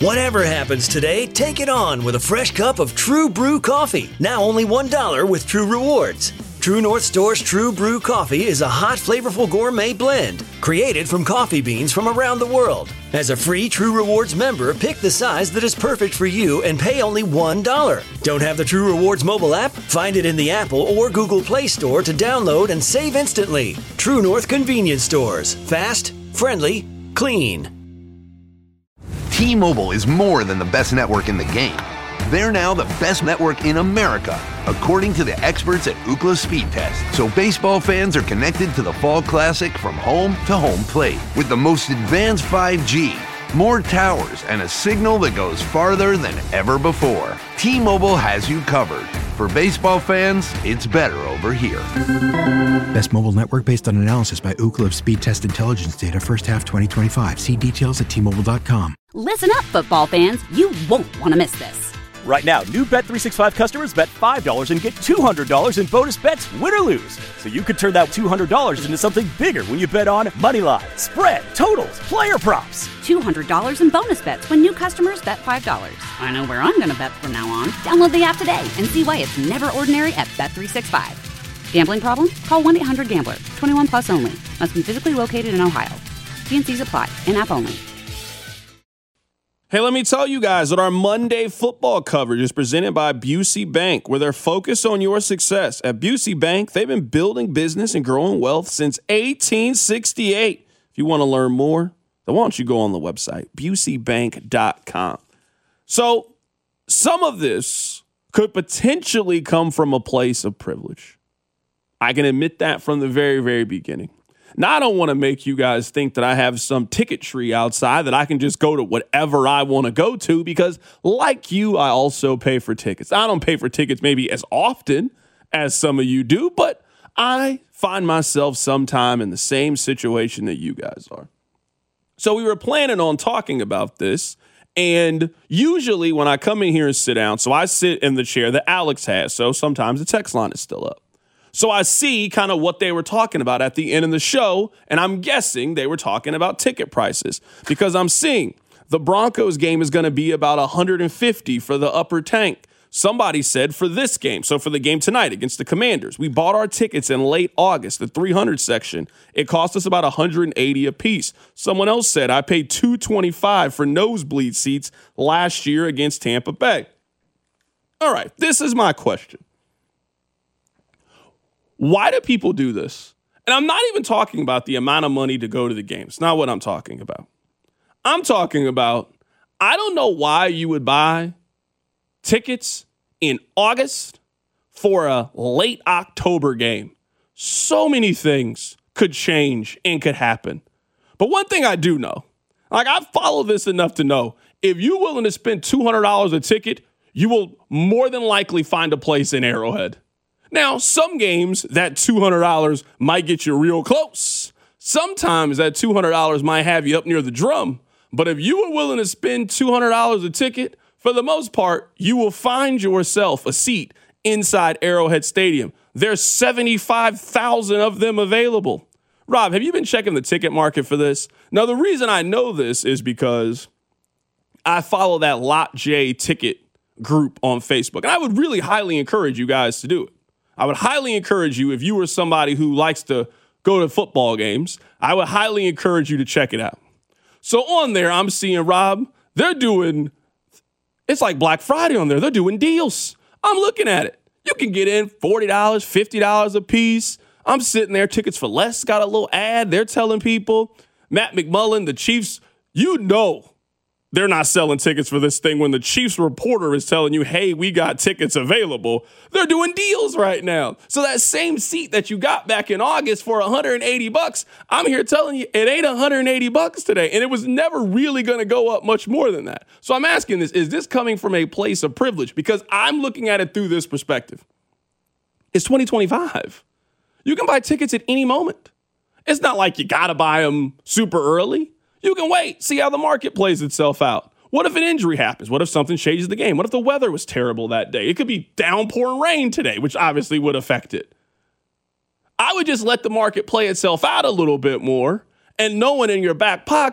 Whatever happens today, take it on with a fresh cup of True Brew coffee. Now only $1 with True Rewards. True North Store's True Brew coffee is a hot, flavorful gourmet blend created from coffee beans from around the world. As a free True Rewards member, pick the size that is perfect for you and pay only $1. Don't have the True Rewards mobile app? Find it in the Apple or Google Play Store to download and save instantly. True North Convenience Stores. Fast, friendly, clean. T-Mobile is more than the best network in the game. They're now the best network in America, according to the experts at Ookla Speed Test. So baseball fans are connected to the Fall Classic from home to home plate with the most advanced 5G, more towers, and a signal that goes farther than ever before. T-Mobile has you covered. For baseball fans, it's better over here. Best mobile network based on analysis by Ookla of Speed Test Intelligence data first half 2025. See details at T-Mobile.com. Listen up, football fans. You won't want to miss this. Right now, new Bet365 customers bet $5 and get $200 in bonus bets, win or lose. So you could turn that $200 into something bigger when you bet on moneyline, spread, totals, player props. $200 in bonus bets when new customers bet $5. I know where I'm going to bet from now on. Download the app today and see why it's never ordinary at Bet365. Gambling problem? Call 1-800-GAMBLER. 21 plus only. Must be physically located in Ohio. T&Cs apply. In-app only. Hey, let me tell you guys that our Monday football coverage is presented by Busey Bank, where they're focused on your success. At Busey Bank, they've been building business and growing wealth since 1868. If you want to learn more, then why don't you go on the website, buseybank.com. So some of this could potentially come from a place of privilege. I can admit that from the very, very beginning. Now, I don't want to make you guys think that I have some ticket tree outside that I can just go to whatever I want to go to because, like you, I also pay for tickets. I don't pay for tickets maybe as often as some of you do, but I find myself sometime in the same situation that you guys are. So we were planning on talking about this, and usually when I come in here and sit down, so I sit in the chair that Alex has, so sometimes the text line is still up. So I see kind of what they were talking about at the end of the show, and I'm guessing they were talking about ticket prices because I'm seeing the Broncos game is going to be about $150 for the upper tank. Somebody said for this game, so for the game tonight against the Commanders, we bought our tickets in late August, the 300 section. It cost us about $180 a piece. Someone else said I paid $225 for nosebleed seats last year against Tampa Bay. All right, this is my question. Why do people do this? And I'm not even talking about the amount of money to go to the game. It's not what I'm talking about. I'm talking about, I don't know why you would buy tickets in August for a late October game. So many things could change and could happen. But one thing I do know, like I follow this enough to know, if you're willing to spend $200 a ticket, you will more than likely find a place in Arrowhead. Now, some games, that $200 might get you real close. Sometimes that $200 might have you up near the drum. But if you are willing to spend $200 a ticket, for the most part, you will find yourself a seat inside Arrowhead Stadium. There's 75,000 of them available. Rob, have you been checking the ticket market for this? Now, the reason I know this is because I follow that Lot J ticket group on Facebook. And I would really highly encourage you guys to do it. I would highly encourage you, if you were somebody who likes to go to football games, I would highly encourage you to check it out. So on there, I'm seeing, Rob, it's like Black Friday on there. They're doing deals. I'm looking at it. You can get in $40, $50 a piece. I'm sitting there, tickets for less, got a little ad. They're telling people, Matt McMullen, the Chiefs, you know they're not selling tickets for this thing when the Chiefs reporter is telling you, hey, we got tickets available. They're doing deals right now. So that same seat that you got back in August for $180, I'm here telling you it ain't $180 today. And it was never really going to go up much more than that. So I'm asking this, is this coming from a place of privilege? Because I'm looking at it through this perspective. It's 2025. You can buy tickets at any moment. It's not like you got to buy them super early. You can wait, see how the market plays itself out. What if an injury happens? What if something changes the game? What if the weather was terrible that day? It could be downpouring rain today, which obviously would affect it. I would just let the market play itself out a little bit more and knowing in your back pocket,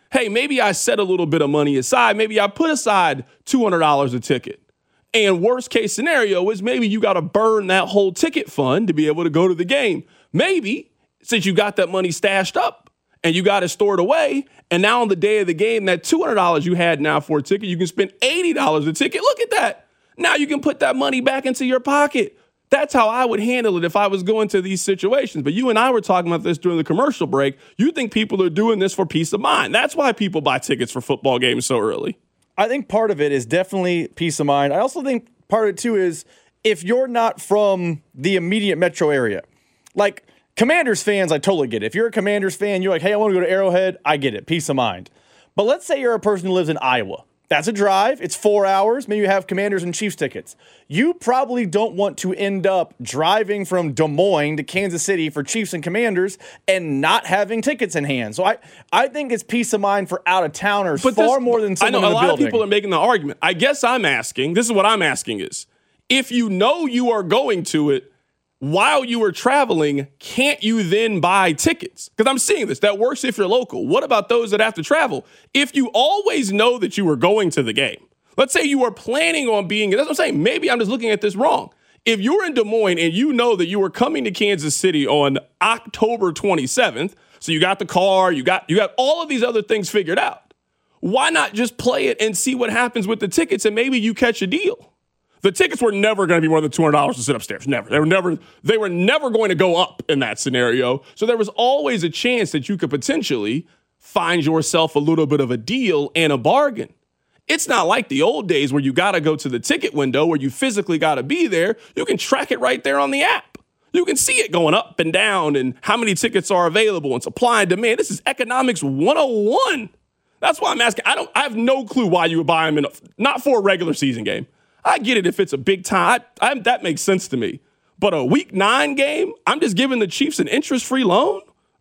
hey, maybe I set a little bit of money aside. Maybe I put aside $200 a ticket. And worst case scenario is maybe you got to burn that whole ticket fund to be able to go to the game. Maybe since you got that money stashed up and you got it stored away, and now on the day of the game, that $200 you had now for a ticket, you can spend $80 a ticket. Look at that. Now you can put that money back into your pocket. That's how I would handle it if I was going to these situations. But you and I were talking about this during the commercial break. You think people are doing this for peace of mind. That's why people buy tickets for football games so early. I think part of it is definitely peace of mind. I also think part of it, too, is if you're not from the immediate metro area. Like, Commanders fans, I totally get it. If you're a Commanders fan, you're like, hey, I want to go to Arrowhead, I get it. Peace of mind. But let's say you're a person who lives in Iowa. That's a drive. It's 4 hours. Maybe you have Commanders and Chiefs tickets. You probably don't want to end up driving from Des Moines to Kansas City for Chiefs and Commanders and not having tickets in hand. So I think it's peace of mind for out-of-towners more than someone in the building. I know a lot of people are making the argument. I guess I'm asking, this is what I'm asking is, if you know you are going to it, while you are traveling, can't you then buy tickets? Because I'm seeing this. That works if you're local. What about those that have to travel? If you always know that you are going to the game, let's say you are planning on being, that's what I'm saying. Maybe I'm just looking at this wrong. If you're in Des Moines and you know that you are coming to Kansas City on October 27th, so you got the car, you got all of these other things figured out, why not just play it and see what happens with the tickets and maybe you catch a deal? The tickets were never going to be more than $200 to sit upstairs. Never. They were never going to go up in that scenario. So there was always a chance that you could potentially find yourself a little bit of a deal and a bargain. It's not like the old days where you got to go to the ticket window where you physically got to be there. You can track it right there on the app. You can see it going up and down and how many tickets are available and supply and demand. This is economics 101. That's why I'm asking. I have no clue why you would buy them not for a regular season game. I get it if it's a big time. That makes sense to me. But a Week 9 game, I'm just giving the Chiefs an interest-free loan?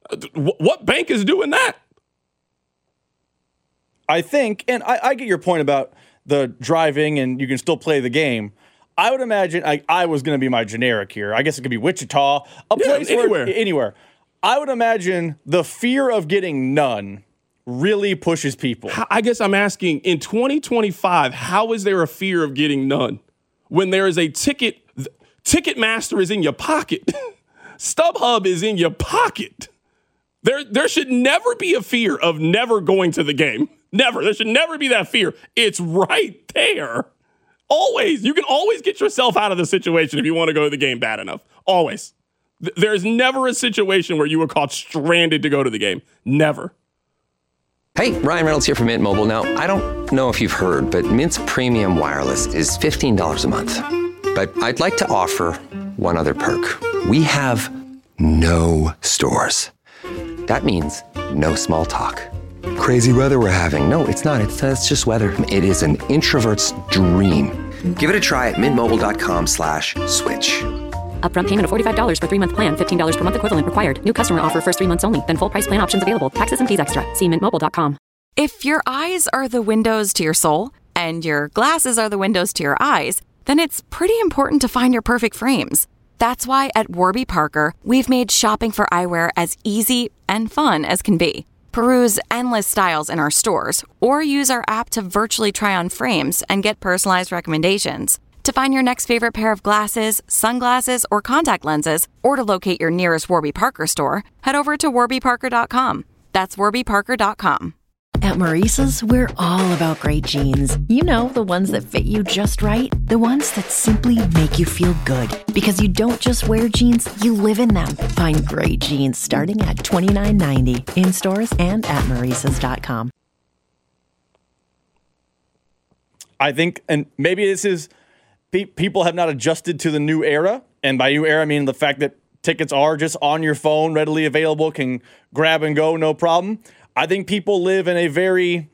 What bank is doing that? I think, and I get your point about the driving and you can still play the game. I would imagine, I was going to be my generic here. I guess it could be Wichita, place anywhere. I would imagine the fear of getting none really pushes people. I guess I'm asking, in 2025, how is there a fear of getting none when there is a Ticketmaster is in your pocket? StubHub is in your pocket. There should never be a fear of never going to the game. Never. There should never be that fear. It's right there. Always. You can always get yourself out of the situation if you want to go to the game bad enough. Always. There's never a situation where you were caught stranded to go to the game. Never. Hey, Ryan Reynolds here from Mint Mobile. Now, I don't know if you've heard, but Mint's premium wireless is $15 a month. But I'd like to offer one other perk. We have no stores. That means no small talk. Crazy weather we're having. No, it's not. It's just weather. It is an introvert's dream. Give it a try at mintmobile.com/switch. Upfront payment of $45 for 3-month plan, $15 per month equivalent required. New customer offer first 3 months only. Then full price plan options available. Taxes and fees extra. See mintmobile.com. If your eyes are the windows to your soul and your glasses are the windows to your eyes, then it's pretty important to find your perfect frames. That's why at Warby Parker, we've made shopping for eyewear as easy and fun as can be. Peruse endless styles in our stores or use our app to virtually try on frames and get personalized recommendations. To find your next favorite pair of glasses, sunglasses, or contact lenses, or to locate your nearest Warby Parker store, head over to warbyparker.com. That's warbyparker.com. At Maurice's, we're all about great jeans. You know, the ones that fit you just right. The ones that simply make you feel good. Because you don't just wear jeans, you live in them. Find great jeans starting at $29.90 in stores and at Maurice's.com. I think, and maybe this is... people have not adjusted to the new era. And by new era, I mean the fact that tickets are just on your phone, readily available, can grab and go, no problem. I think people live in a very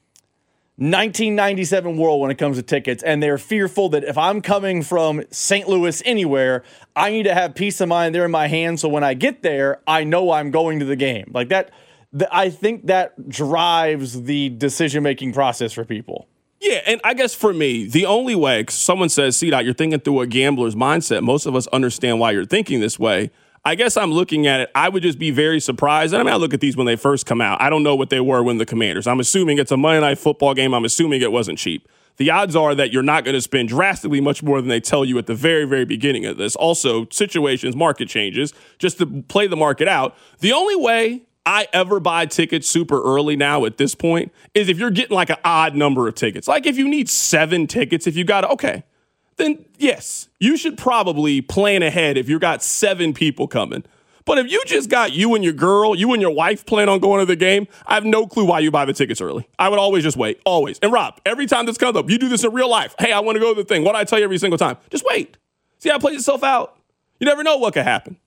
1997 world when it comes to tickets. And they're fearful that if I'm coming from St. Louis anywhere, I need to have peace of mind there in my hand. So when I get there, I know I'm going to the game. Like that, I think that drives the decision-making process for people. Yeah, and I guess for me, the only way, 'cause someone says, CDOT, you're thinking through a gambler's mindset. Most of us understand why you're thinking this way. I guess I'm looking at it. I would just be very surprised. And I look at these when they first come out. I don't know what they were when the Commanders. I'm assuming it's a Monday Night Football game. I'm assuming it wasn't cheap. The odds are that you're not going to spend drastically much more than they tell you at the very, very beginning of this. Also, situations, market changes, just to play the market out. The only way I ever buy tickets super early now at this point is if you're getting like an odd number of tickets. Like if you need 7 tickets, if you got, okay, then yes, you should probably plan ahead if you got 7 people coming. But if you just got you and your girl, you and your wife plan on going to the game, I have no clue why you buy the tickets early. I would always just wait, always. And Rob, every time this comes up, you do this in real life. Hey, I want to go to the thing. What do I tell you every single time? Just wait. See how it plays itself out? You never know what could happen.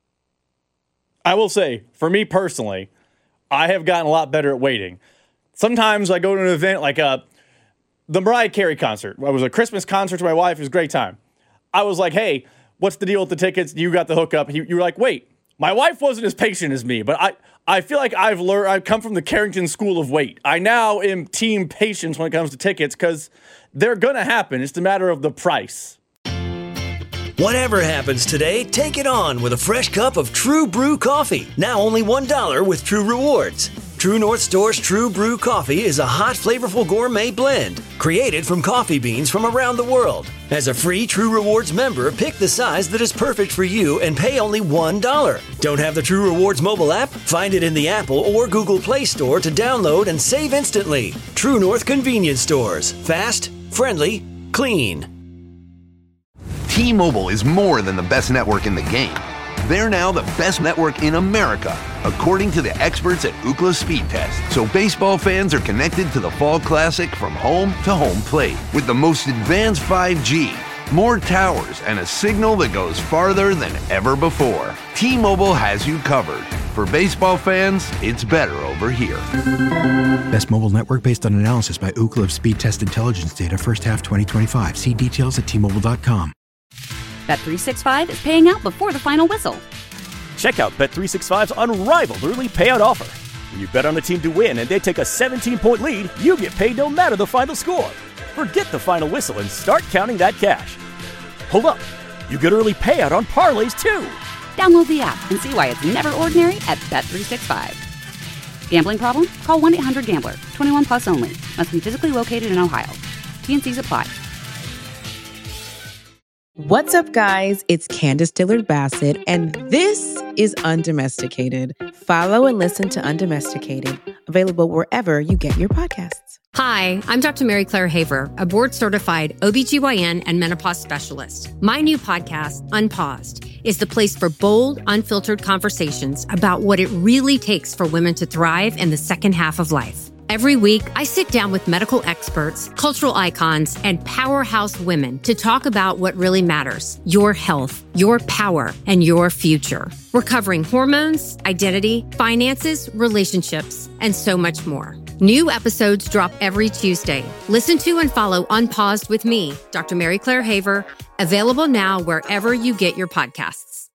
I will say, for me personally, I have gotten a lot better at waiting. Sometimes I go to an event like the Mariah Carey concert. It was a Christmas concert to my wife. It was a great time. I was like, hey, what's the deal with the tickets? You got the hookup. You were like, wait. My wife wasn't as patient as me, but I feel like I've come from the Carrington School of Wait. I now am team patience when it comes to tickets because they're going to happen. It's a matter of the price. Whatever happens today, take it on with a fresh cup of True Brew coffee. Now only $1 with True Rewards. True North Store's True Brew coffee is a hot, flavorful gourmet blend created from coffee beans from around the world. As a free True Rewards member, pick the size that is perfect for you and pay only $1. Don't have the True Rewards mobile app? Find it in the Apple or Google Play Store to download and save instantly. True North Convenience Stores. Fast, friendly, clean. T-Mobile is more than the best network in the game. They're now the best network in America, according to the experts at Ookla Speed Test. So baseball fans are connected to the Fall Classic from home to home plate with the most advanced 5G, more towers, and a signal that goes farther than ever before. T-Mobile has you covered. For baseball fans, it's better over here. Best mobile network based on analysis by Ookla of Speed Test Intelligence data first half 2025. See details at T-Mobile.com. Bet365 is paying out before the final whistle. Check out Bet365's unrivaled early payout offer. When you bet on a team to win and they take a 17-point lead, you get paid no matter the final score. Forget the final whistle and start counting that cash. Hold up. You get early payout on parlays, too. Download the app and see why it's never ordinary at Bet365. Gambling problem? Call 1-800-GAMBLER. 21 plus only. Must be physically located in Ohio. T&Cs apply. What's up, guys? It's Candace Dillard-Bassett, and this is Undomesticated. Follow and listen to Undomesticated, available wherever you get your podcasts. Hi, I'm Dr. Mary Claire Haver, a board-certified OBGYN and menopause specialist. My new podcast, Unpaused, is the place for bold, unfiltered conversations about what it really takes for women to thrive in the second half of life. Every week, I sit down with medical experts, cultural icons, and powerhouse women to talk about what really matters: your health, your power, and your future. We're covering hormones, identity, finances, relationships, and so much more. New episodes drop every Tuesday. Listen to and follow Unpaused with me, Dr. Mary Claire Haver, available now wherever you get your podcasts.